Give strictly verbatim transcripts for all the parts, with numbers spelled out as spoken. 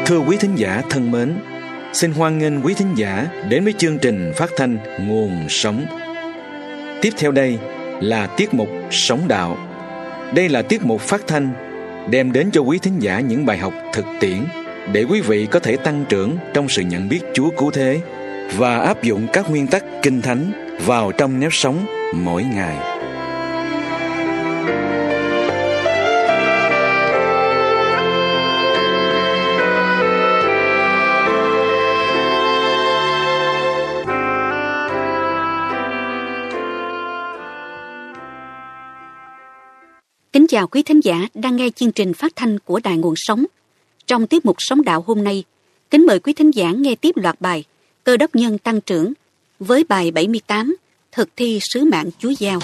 Thưa quý thính giả thân mến, xin hoan nghênh quý thính giả đến với chương trình phát thanh Nguồn Sống. Tiếp theo đây là tiết mục Sống Đạo. Đây là tiết mục phát thanh đem đến cho quý thính giả những bài học thực tiễn để quý vị có thể tăng trưởng trong sự nhận biết Chúa cứu thế và áp dụng các nguyên tắc Kinh Thánh vào trong nếp sống mỗi ngày. Kính chào quý thính giả đang nghe chương trình phát thanh của Đài Nguồn Sống. Trong tiết mục Sống Đạo hôm nay, kính mời quý thính giả nghe tiếp loạt bài Cơ đốc nhân tăng trưởng với bài bảy mươi tám, thực thi sứ mạng Chúa giao.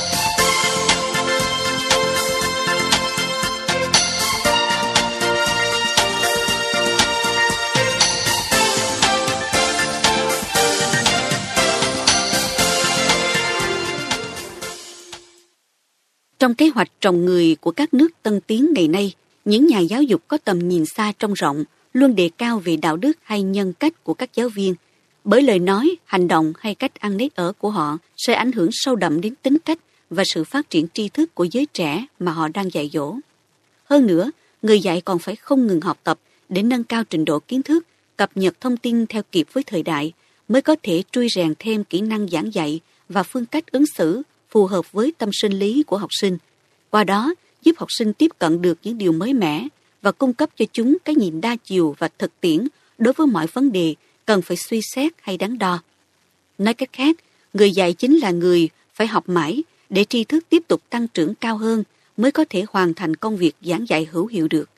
Trong kế hoạch trồng người của các nước tân tiến ngày nay, những nhà giáo dục có tầm nhìn xa trông rộng luôn đề cao về đạo đức hay nhân cách của các giáo viên, bởi lời nói, hành động hay cách ăn nết ở của họ sẽ ảnh hưởng sâu đậm đến tính cách và sự phát triển tri thức của giới trẻ mà họ đang dạy dỗ. Hơn nữa, người dạy còn phải không ngừng học tập để nâng cao trình độ kiến thức, cập nhật thông tin theo kịp với thời đại, mới có thể trui rèn thêm kỹ năng giảng dạy và phương cách ứng xử phù hợp với tâm sinh lý của học sinh. Qua đó, giúp học sinh tiếp cận được những điều mới mẻ và cung cấp cho chúng cái nhìn đa chiều và thực tiễn đối với mọi vấn đề cần phải suy xét hay đắn đo. Nói cách khác, người dạy chính là người phải học mãi để tri thức tiếp tục tăng trưởng cao hơn mới có thể hoàn thành công việc giảng dạy hữu hiệu được.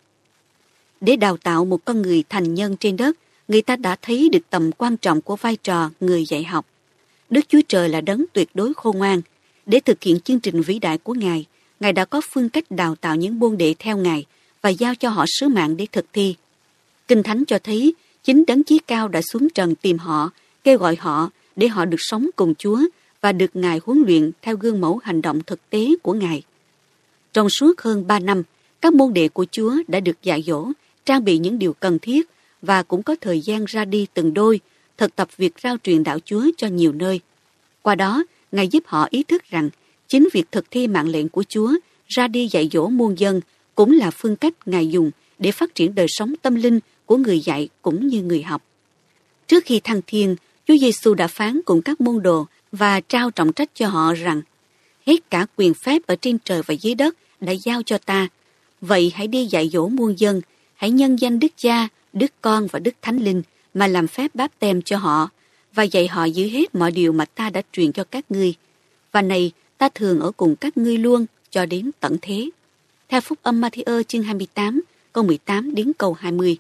Để đào tạo một con người thành nhân trên đất, người ta đã thấy được tầm quan trọng của vai trò người dạy học. Đức Chúa Trời là đấng tuyệt đối khôn ngoan. Để thực hiện chương trình vĩ đại của Ngài, Ngài đã có phương cách đào tạo những môn đệ theo Ngài và giao cho họ sứ mạng để thực thi. Kinh Thánh cho thấy chính Đấng Chí Cao đã xuống trần tìm họ, kêu gọi họ để họ được sống cùng Chúa và được Ngài huấn luyện theo gương mẫu hành động thực tế của Ngài. Trong suốt hơn ba năm, các môn đệ của Chúa đã được dạy dỗ, trang bị những điều cần thiết và cũng có thời gian ra đi từng đôi, thực tập việc rao truyền đạo Chúa cho nhiều nơi. Qua đó, Ngài giúp họ ý thức rằng chính việc thực thi mạng lệnh của Chúa ra đi dạy dỗ muôn dân cũng là phương cách Ngài dùng để phát triển đời sống tâm linh của người dạy cũng như người học. Trước khi thăng thiên, Chúa Giêsu đã phán cùng các môn đồ và trao trọng trách cho họ rằng: hết cả quyền phép ở trên trời và dưới đất đã giao cho ta. Vậy hãy đi dạy dỗ muôn dân, hãy nhân danh Đức Cha, Đức Con và Đức Thánh Linh mà làm phép báp têm cho họ và dạy họ giữ hết mọi điều mà ta đã truyền cho các ngươi. Và này, ta thường ở cùng các ngươi luôn cho đến tận thế. Theo Phúc âm Ma-thi-ơ chương hai mươi tám, câu mười tám đến câu hai mươi.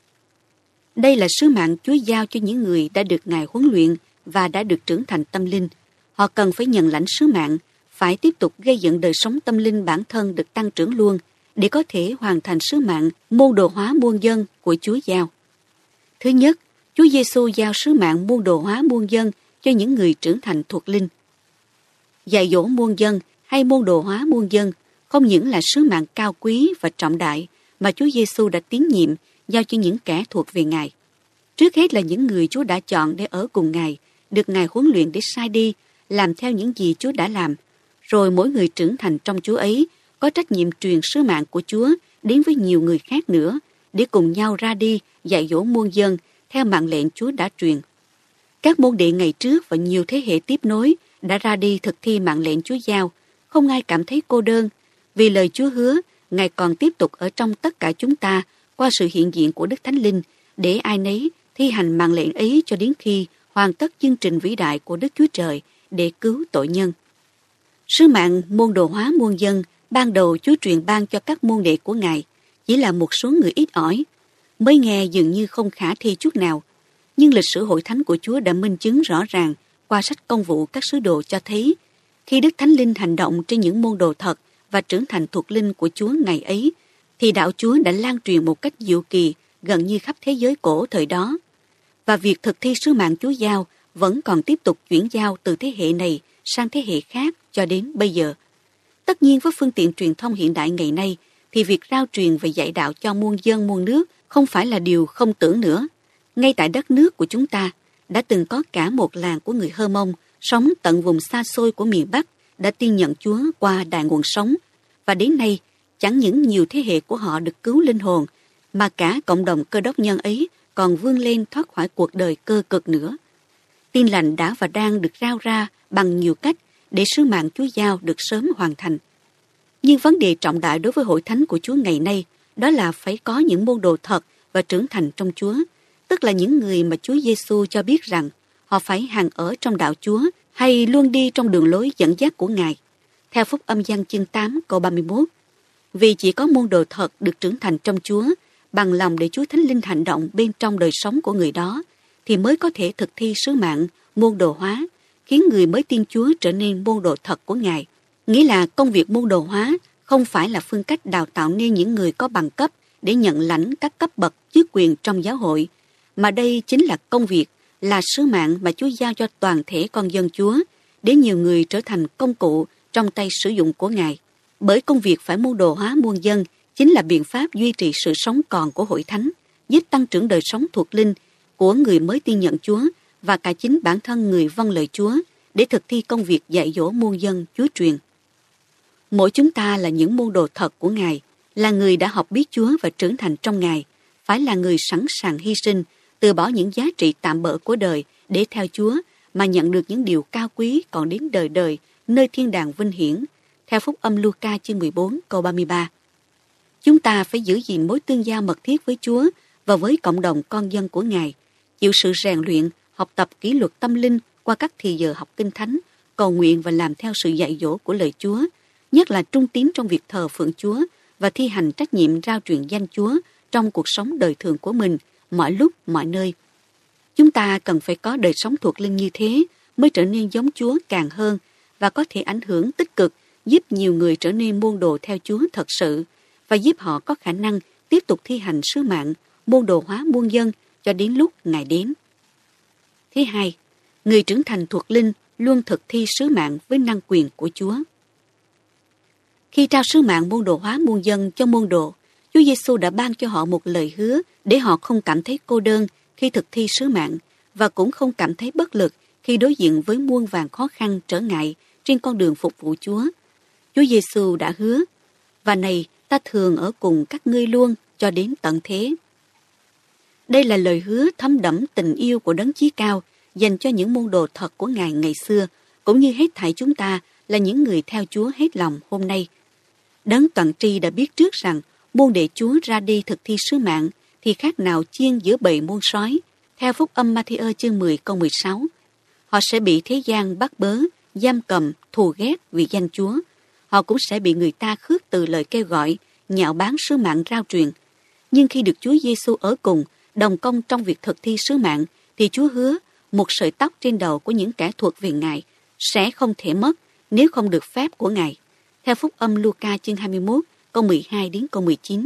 Đây là sứ mạng Chúa giao cho những người đã được Ngài huấn luyện và đã được trưởng thành tâm linh. Họ cần phải nhận lãnh sứ mạng, phải tiếp tục gây dựng đời sống tâm linh bản thân được tăng trưởng luôn để có thể hoàn thành sứ mạng môn đồ hóa muôn dân của Chúa giao. Thứ nhất, Chúa Giêsu giao sứ mạng môn đồ hóa muôn dân cho những người trưởng thành thuộc linh. Dạy dỗ muôn dân hay môn đồ hóa muôn dân không những là sứ mạng cao quý và trọng đại mà Chúa Giêsu đã tín nhiệm giao cho những kẻ thuộc về Ngài. Trước hết là những người Chúa đã chọn để ở cùng Ngài, được Ngài huấn luyện để sai đi, làm theo những gì Chúa đã làm. Rồi mỗi người trưởng thành trong Chúa ấy có trách nhiệm truyền sứ mạng của Chúa đến với nhiều người khác nữa để cùng nhau ra đi dạy dỗ muôn dân theo mạng lệnh Chúa đã truyền. Các môn đệ ngày trước và nhiều thế hệ tiếp nối đã ra đi thực thi mạng lệnh Chúa giao, không ai cảm thấy cô đơn, vì lời Chúa hứa, Ngài còn tiếp tục ở trong tất cả chúng ta qua sự hiện diện của Đức Thánh Linh, để ai nấy thi hành mạng lệnh ấy cho đến khi hoàn tất chương trình vĩ đại của Đức Chúa Trời để cứu tội nhân. Sứ mạng môn đồ hóa muôn dân ban đầu Chúa truyền ban cho các môn đệ của Ngài chỉ là một số người ít ỏi, mới nghe dường như không khả thi chút nào. Nhưng lịch sử hội thánh của Chúa đã minh chứng rõ ràng qua sách Công vụ các sứ đồ cho thấy, khi Đức Thánh Linh hành động trên những môn đồ thật và trưởng thành thuộc linh của Chúa ngày ấy, thì đạo Chúa đã lan truyền một cách diệu kỳ gần như khắp thế giới cổ thời đó. Và việc thực thi sứ mạng Chúa giao vẫn còn tiếp tục chuyển giao từ thế hệ này sang thế hệ khác cho đến bây giờ. Tất nhiên với phương tiện truyền thông hiện đại ngày nay, thì việc rao truyền và dạy đạo cho muôn dân muôn nước không phải là điều không tưởng nữa. Ngay tại đất nước của chúng ta, đã từng có cả một làng của người Hơ Mông sống tận vùng xa xôi của miền Bắc đã tin nhận Chúa qua đài nguồn sống. Và đến nay, chẳng những nhiều thế hệ của họ được cứu linh hồn, mà cả cộng đồng Cơ Đốc nhân ấy còn vươn lên thoát khỏi cuộc đời cơ cực nữa. Tin lành đã và đang được rao ra bằng nhiều cách để sứ mạng Chúa giao được sớm hoàn thành. Nhưng vấn đề trọng đại đối với hội thánh của Chúa ngày nay đó là phải có những môn đồ thật và trưởng thành trong Chúa, tức là những người mà Chúa Giêsu cho biết rằng họ phải hằng ở trong đạo Chúa hay luôn đi trong đường lối dẫn dắt của Ngài. Theo Phúc Âm Giăng chương tám câu ba mươi mốt, vì chỉ có môn đồ thật được trưởng thành trong Chúa, bằng lòng để Chúa Thánh Linh hành động bên trong đời sống của người đó, thì mới có thể thực thi sứ mạng môn đồ hóa, khiến người mới tin Chúa trở nên môn đồ thật của Ngài. Nghĩa là công việc môn đồ hóa không phải là phương cách đào tạo nên những người có bằng cấp để nhận lãnh các cấp bậc chức quyền trong giáo hội, mà đây chính là công việc, là sứ mạng mà Chúa giao cho toàn thể con dân Chúa, để nhiều người trở thành công cụ trong tay sử dụng của Ngài. Bởi công việc phải môn đồ hóa muôn dân chính là biện pháp duy trì sự sống còn của hội thánh, giúp tăng trưởng đời sống thuộc linh của người mới tin nhận Chúa và cả chính bản thân người vâng lời Chúa để thực thi công việc dạy dỗ muôn dân Chúa truyền. Mỗi chúng ta là những môn đồ thật của Ngài, là người đã học biết Chúa và trưởng thành trong Ngài, phải là người sẵn sàng hy sinh, từ bỏ những giá trị tạm bợ của đời để theo Chúa mà nhận được những điều cao quý còn đến đời đời nơi thiên đàng vinh hiển. Theo Phúc Âm Luca chương mười bốn câu ba mươi ba. Chúng ta phải giữ gìn mối tương giao mật thiết với Chúa và với cộng đồng con dân của Ngài, chịu sự rèn luyện, học tập kỷ luật tâm linh qua các thì giờ học kinh thánh, cầu nguyện và làm theo sự dạy dỗ của lời Chúa, nhất là trung tín trong việc thờ phượng Chúa và thi hành trách nhiệm rao truyền danh Chúa trong cuộc sống đời thường của mình, mọi lúc, mọi nơi. Chúng ta cần phải có đời sống thuộc linh như thế mới trở nên giống Chúa càng hơn và có thể ảnh hưởng tích cực, giúp nhiều người trở nên môn đồ theo Chúa thật sự và giúp họ có khả năng tiếp tục thi hành sứ mạng môn đồ hóa muôn dân cho đến lúc Ngài đến. Thứ hai, người trưởng thành thuộc linh luôn thực thi sứ mạng với năng quyền của Chúa. Khi trao sứ mạng môn đồ hóa muôn dân cho môn đồ, Chúa Giêsu đã ban cho họ một lời hứa để họ không cảm thấy cô đơn khi thực thi sứ mạng và cũng không cảm thấy bất lực khi đối diện với muôn vàn khó khăn trở ngại trên con đường phục vụ Chúa. Chúa Giêsu đã hứa, và này ta thường ở cùng các ngươi luôn cho đến tận thế. Đây là lời hứa thấm đẫm tình yêu của Đấng Chí Cao dành cho những môn đồ thật của Ngài ngày xưa, cũng như hết thảy chúng ta là những người theo Chúa hết lòng hôm nay. Đấng Toàn Tri đã biết trước rằng môn đệ Chúa ra đi thực thi sứ mạng thì khác nào chiên giữa bầy muôn sói. Theo Phúc Âm Ma-thi-ơ chương mười câu mười sáu, họ sẽ bị thế gian bắt bớ, giam cầm, thù ghét vì danh Chúa. Họ cũng sẽ bị người ta khước từ lời kêu gọi, nhạo báng sứ mạng rao truyền. Nhưng khi được Chúa Giêsu ở cùng, đồng công trong việc thực thi sứ mạng, thì Chúa hứa một sợi tóc trên đầu của những kẻ thuộc về Ngài sẽ không thể mất nếu không được phép của Ngài. Theo Phúc Âm Luca chương hai mươi mốt câu mười hai đến câu mười chín.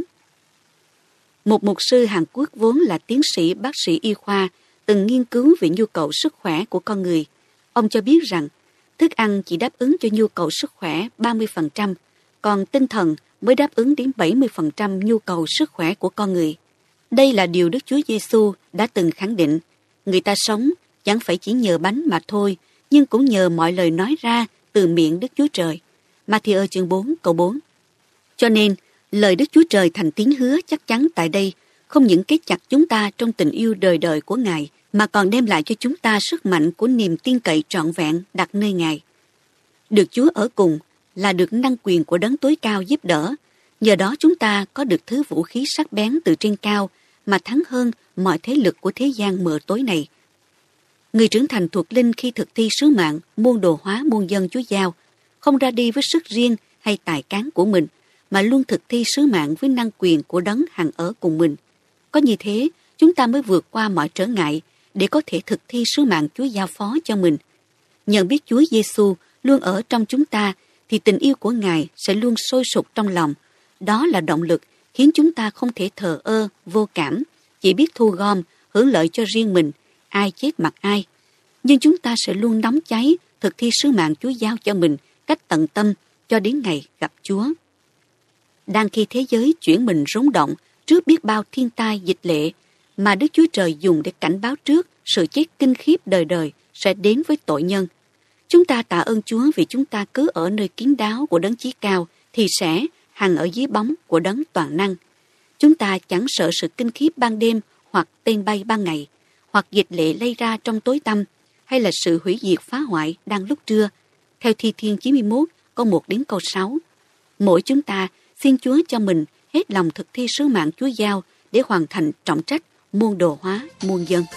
Một mục sư Hàn Quốc vốn là tiến sĩ bác sĩ y khoa, từng nghiên cứu về nhu cầu sức khỏe của con người. Ông cho biết rằng thức ăn chỉ đáp ứng cho nhu cầu sức khỏe ba mươi phần trăm, còn tinh thần mới đáp ứng đến bảy mươi phần trăm nhu cầu sức khỏe của con người. Đây là điều Đức Chúa Giêsu đã từng khẳng định. Người ta sống chẳng phải chỉ nhờ bánh mà thôi, nhưng cũng nhờ mọi lời nói ra từ miệng Đức Chúa Trời. Ma-thi-ơ chương bốn câu bốn. Cho nên, lời Đức Chúa Trời thành tiếng hứa chắc chắn tại đây không những kết chặt chúng ta trong tình yêu đời đời của Ngài, mà còn đem lại cho chúng ta sức mạnh của niềm tin cậy trọn vẹn đặt nơi Ngài. Được Chúa ở cùng là được năng quyền của Đấng Tối Cao giúp đỡ. Nhờ đó chúng ta có được thứ vũ khí sắc bén từ trên cao mà thắng hơn mọi thế lực của thế gian mờ tối này. Người trưởng thành thuộc linh khi thực thi sứ mạng môn đồ hóa muôn dân Chúa giao, không ra đi với sức riêng hay tài cán của mình, mà luôn thực thi sứ mạng với năng quyền của Đấng hằng ở cùng mình. Có như thế, chúng ta mới vượt qua mọi trở ngại để có thể thực thi sứ mạng Chúa giao phó cho mình. Nhận biết Chúa Giêsu luôn ở trong chúng ta, thì tình yêu của Ngài sẽ luôn sôi sục trong lòng. Đó là động lực khiến chúng ta không thể thờ ơ, vô cảm, chỉ biết thu gom, hưởng lợi cho riêng mình, ai chết mặc ai. Nhưng chúng ta sẽ luôn nóng cháy, thực thi sứ mạng Chúa giao cho mình cách tận tâm cho đến ngày gặp Chúa. Đang khi thế giới chuyển mình rúng động trước biết bao thiên tai dịch lệ mà Đức Chúa Trời dùng để cảnh báo trước sự chết kinh khiếp đời đời sẽ đến với tội nhân. Chúng ta tạ ơn Chúa vì chúng ta cứ ở nơi kín đáo của Đấng Chí Cao thì sẽ hằng ở dưới bóng của Đấng Toàn Năng. Chúng ta chẳng sợ sự kinh khiếp ban đêm hoặc tên bay ban ngày, hoặc dịch lệ lây ra trong tối tăm, hay là sự hủy diệt phá hoại đang lúc trưa. Theo Thi Thiên chín mươi mốt, câu một đến câu sáu. Mỗi chúng ta xin Chúa cho mình hết lòng thực thi sứ mạng Chúa giao để hoàn thành trọng trách muôn đồ hóa muôn dân.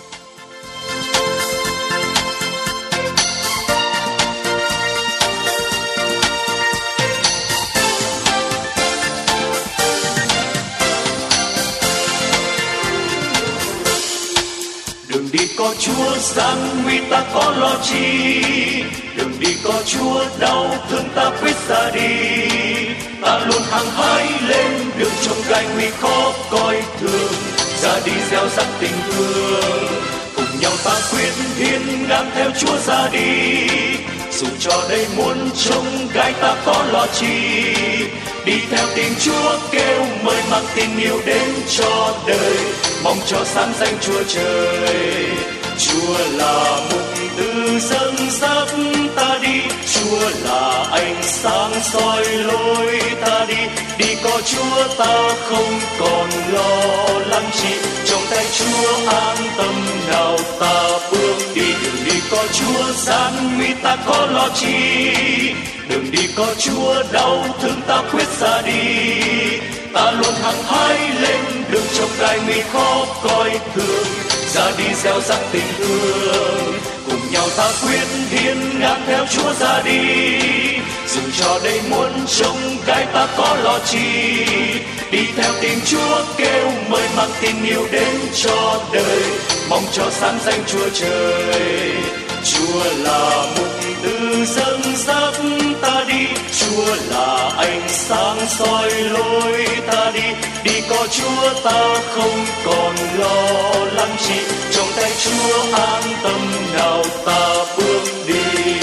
Đường đi có Chúa gian nguy ta có lo chi, đường đi có Chúa đau thương ta quyết ra đi. Ta luôn hăng hái lên đường trong gai nguy khó coi thường, ra đi gieo rắc tình thương. Cùng nhau ta quyết hiên ngang theo Chúa ra đi, dù cho đây muôn trông gai ta có lo chi. Đi theo tiếng Chúa kêu mời mang tình yêu đến cho đời, mong cho sáng danh Chúa trời. Chúa là mục tư dẫn dắt ta đi, Chúa là ánh sáng soi lối ta đi. Đi có Chúa ta không còn lo lắng chi, trong tay Chúa an tâm nào ta bước đi. Đường đi có Chúa gian nguy ta có lo chi, đường đi có Chúa đau thương ta quyết ra đi. Ta luôn hăng hái lên đường trong gai nguy khó coi thường, ra đi gieo rắc tình thương. Cùng nhau ta quyết hiên ngang theo Chúa ra đi, dù cho đây muôn trông gai ta có lo chi. Đi theo tiếng Chúa kêu mời mang tình yêu đến cho đời, mong cho sáng danh Chúa trời. Chúa là mục tư dẫn dắt ta đi, Chúa là ánh sáng soi lối ta đi. Đi có Chúa ta không còn lo lắng chi, trong tay Chúa an tâm nào ta bước đi.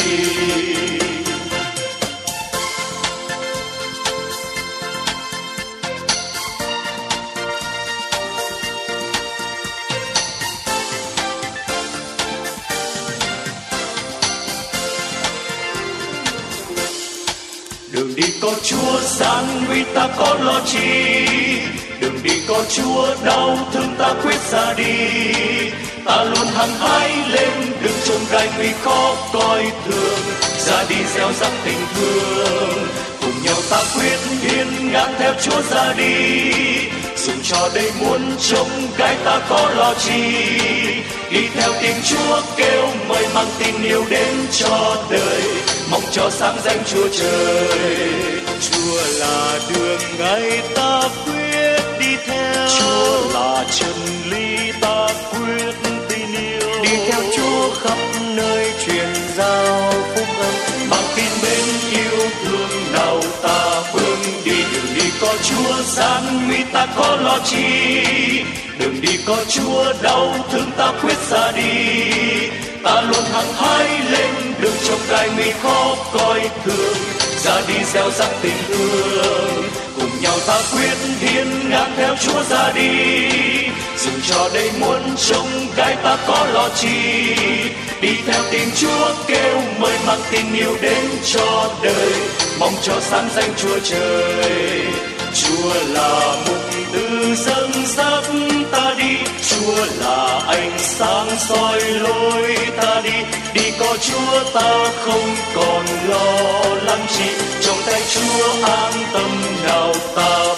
Đường đi có Chúa gian nguy ta có lo chi, đường đi có Chúa đau thương ta quyết ra đi. Ta luôn hăng hái lên đường chông gai nguy khó coi thường, ra đi gieo rắc tình thương. Cùng nhau ta quyết hiên ngang theo Chúa ra đi, dù cho đây muôn trông gai ta có lo chi. Đi theo tiếng Chúa kêu mời mang tình yêu đến cho đời, mong cho sáng danh Chúa trời. Chúa là đường ngay ta quyết đi theo, Chúa là chân lý ta quyết tin yêu. Đi theo Chúa khắp nơi truyền giao phúc âm, mang tin mến yêu thương nào ta bước đi. Đường đi có Chúa gian nguy ta có lo chi, đường đi có Chúa đau thương ta quyết ra đi. Ta luôn hăng hái lên đường trong gai nguy khó coi thường, ra đi gieo rắc tình thương. Cùng nhau ta quyết hiên ngang theo Chúa ra đi, dù cho đây muôn trông gai ta có lo chi. Đi theo tiếng Chúa kêu mời mang tình yêu đến cho đời, mong cho sáng danh Chúa trời. Chúa là mục tư dẫn dắt ta đi, Chúa là ánh sáng soi lối ta đi. Đi có Chúa ta không còn lo lắng chi, trong tay Chúa an tâm nào ta